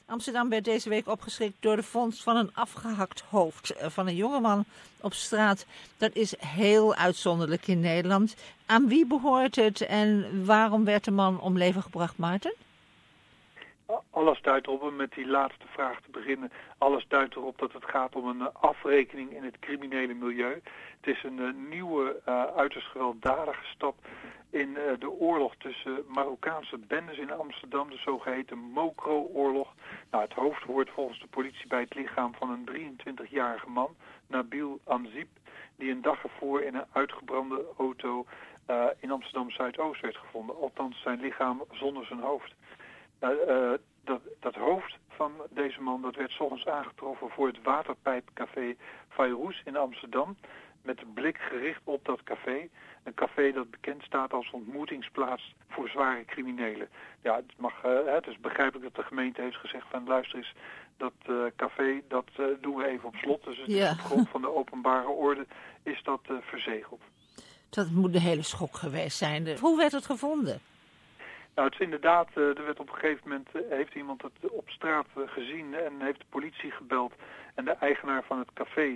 Amsterdam werd deze week opgeschrikt door de vondst van een afgehakt hoofd van een jongeman op straat. Dat is heel uitzonderlijk in Nederland. Aan wie behoort het en waarom werd de man om leven gebracht, Maarten? Alles duidt erop, om met die laatste vraag te beginnen, alles duidt erop dat het gaat om een afrekening in het criminele milieu. Het is een nieuwe, uiterst gewelddadige stap in de oorlog tussen Marokkaanse bendes in Amsterdam, de zogeheten Mokro-oorlog. Nou, het hoofd hoort volgens de politie bij het lichaam van een 23-jarige man, Nabil Anzib, die een dag ervoor in een uitgebrande auto in Amsterdam-Zuidoost werd gevonden. Althans, zijn lichaam zonder zijn hoofd. Dat hoofd van deze man dat werd 's ochtends aangetroffen voor het waterpijpcafé Fayrouz in Amsterdam. Met de blik gericht op dat café. Een café dat bekend staat als ontmoetingsplaats voor zware criminelen. Ja, het is begrijpelijk dat de gemeente heeft gezegd van luister eens, dat café dat doen we even op slot. Dus het is op grond van de openbare orde is dat verzegeld. Dat moet een hele schok geweest zijn. Hoe werd het gevonden? Nou, het is inderdaad, er werd op een gegeven moment, heeft iemand het op straat gezien en heeft de politie gebeld. En de eigenaar van het café,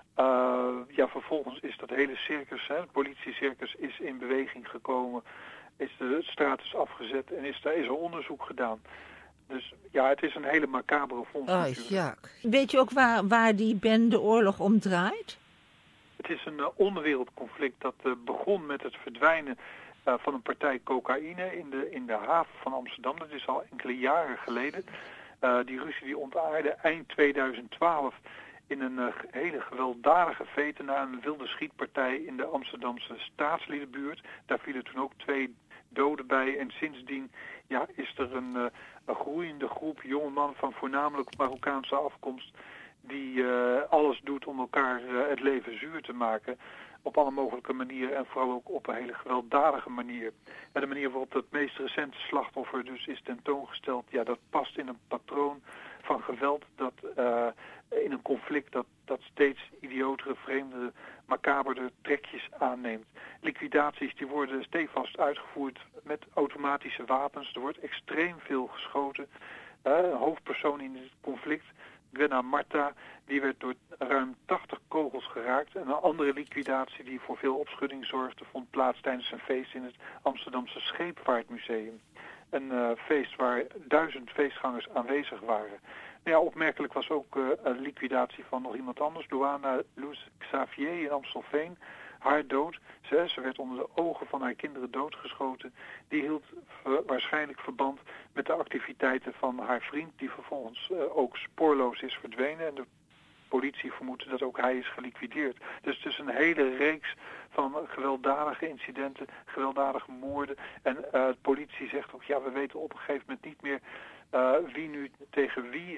vervolgens is dat hele circus, het politiecircus, is in beweging gekomen. De straat is afgezet en is er onderzoek gedaan. Dus ja, het is een hele macabere vondst natuurlijk. Ja. Weet je ook waar die bendeoorlog om draait? Het is een onderwereldconflict dat begon met het verdwijnen van een partij cocaïne in de haven van Amsterdam. Dat is al enkele jaren geleden. Die ruzie die ontaarde eind 2012 in een hele gewelddadige vete na een wilde schietpartij in de Amsterdamse Staatsliedenbuurt. Daar vielen toen ook 2 doden bij en sindsdien is er een groeiende groep jonge mannen van voornamelijk Marokkaanse afkomst die alles doet om elkaar het leven zuur te maken. Op alle mogelijke manieren en vooral ook op een hele gewelddadige manier. En de manier waarop dat meest recente slachtoffer dus is tentoongesteld, dat past in een patroon van geweld dat in een conflict dat steeds idiotere, vreemdere, macaberder trekjes aanneemt. Liquidaties die worden stevast uitgevoerd met automatische wapens. Er wordt extreem veel geschoten. Een hoofdpersoon in dit conflict, Gwenna Marta, die werd door ruim 80 kogels geraakt. En een andere liquidatie die voor veel opschudding zorgde vond plaats tijdens een feest in het Amsterdamse Scheepvaartmuseum. Een feest waar 1000 feestgangers aanwezig waren. Opmerkelijk was ook een liquidatie van nog iemand anders, Luana Luz Xavier in Amstelveen. Haar dood, ze werd onder de ogen van haar kinderen doodgeschoten. Die hield waarschijnlijk verband met de activiteiten van haar vriend, die vervolgens ook spoorloos is verdwenen. En de politie vermoedt dat ook hij is geliquideerd. Dus het is een hele reeks van gewelddadige incidenten, gewelddadige moorden. En de politie zegt ook, we weten op een gegeven moment niet meer wie nu tegen wie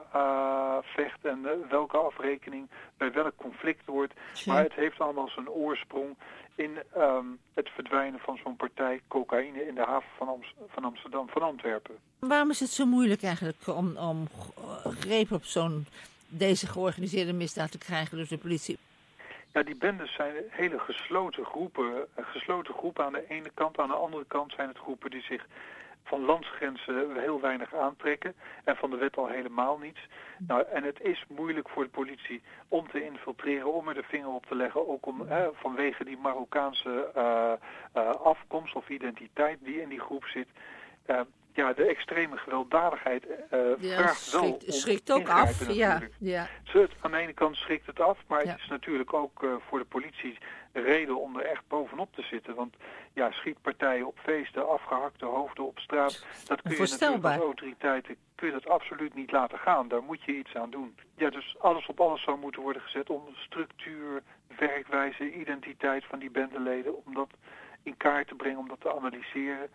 vecht en welke afrekening bij welk conflict wordt. Maar het heeft allemaal zijn oorsprong in het verdwijnen van zo'n partij cocaïne in de haven van Amsterdam, van Antwerpen. Waarom is het zo moeilijk eigenlijk om greep op deze georganiseerde misdaad te krijgen door de politie? Ja, die bendes zijn hele gesloten groepen. Gesloten groepen aan de ene kant. Aan de andere kant zijn het groepen die zich van landsgrenzen heel weinig aantrekken en van de wet al helemaal niets. En het is moeilijk voor de politie om te infiltreren, om er de vinger op te leggen, ook vanwege die Marokkaanse afkomst of identiteit die in die groep zit. De extreme gewelddadigheid vraagt wel schrikt ook af. Aan de ene kant schrikt het af, maar het is natuurlijk ook voor de politie reden om er echt bovenop te zitten. Want schietpartijen op feesten, afgehakte hoofden op straat, dat kun je natuurlijk als autoriteiten dat absoluut niet laten gaan. Daar moet je iets aan doen. Dus alles op alles zou moeten worden gezet om structuur, werkwijze, identiteit van die bendeleden, om dat in kaart te brengen, om dat te analyseren.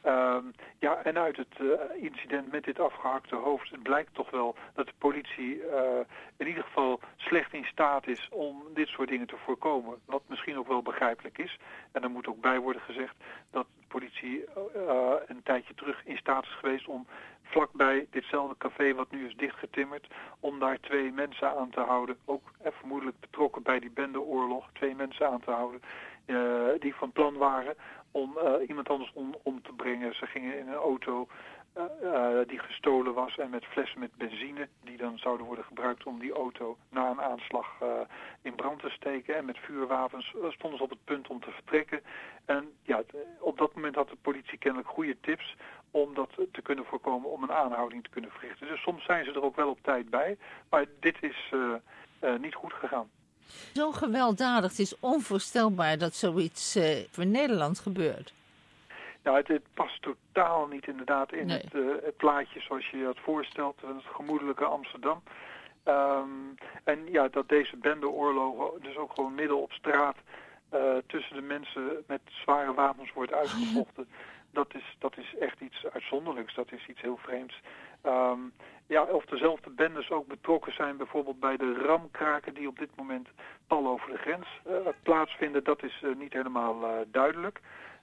En uit het incident met dit afgehakte hoofd blijkt toch wel dat de politie in ieder geval slecht in staat is om dit soort dingen te voorkomen. Wat misschien ook wel begrijpelijk is. En er moet ook bij worden gezegd dat de politie een tijdje terug in staat is geweest om vlakbij ditzelfde café wat nu is dichtgetimmerd, om daar 2 mensen aan te houden, ook vermoedelijk betrokken bij die bendeoorlog, 2 mensen aan te houden die van plan waren om iemand anders om te brengen. Ze gingen in een auto die gestolen was en met flessen met benzine die dan zouden worden gebruikt om die auto na een aanslag in brand te steken. En met vuurwapens stonden ze op het punt om te vertrekken. En ja, op dat moment had de politie kennelijk goede tips om dat te kunnen voorkomen, om een aanhouding te kunnen verrichten. Dus soms zijn ze er ook wel op tijd bij, maar dit is niet goed gegaan. Zo gewelddadig, het is onvoorstelbaar dat zoiets voor Nederland gebeurt. Nou, het past totaal niet inderdaad in het plaatje zoals je je dat voorstelt, het gemoedelijke Amsterdam. En ja, dat deze bendeoorlogen dus ook gewoon midden op straat tussen de mensen met zware wapens wordt uitgevochten. Dat is echt iets uitzonderlijks, dat is iets heel vreemds. Ja, of dezelfde bendes ook betrokken zijn bijvoorbeeld bij de ramkraken die op dit moment pal over de grens plaatsvinden, dat is niet helemaal duidelijk.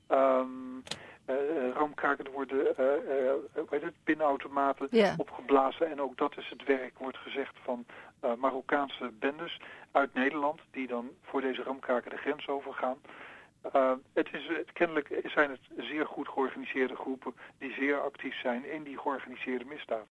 Ramkraken worden pinautomaten opgeblazen en ook dat is het werk, wordt gezegd, van Marokkaanse bendes uit Nederland die dan voor deze ramkraken de grens overgaan. Kennelijk zijn het zeer goed georganiseerde groepen die zeer actief zijn in die georganiseerde misdaad.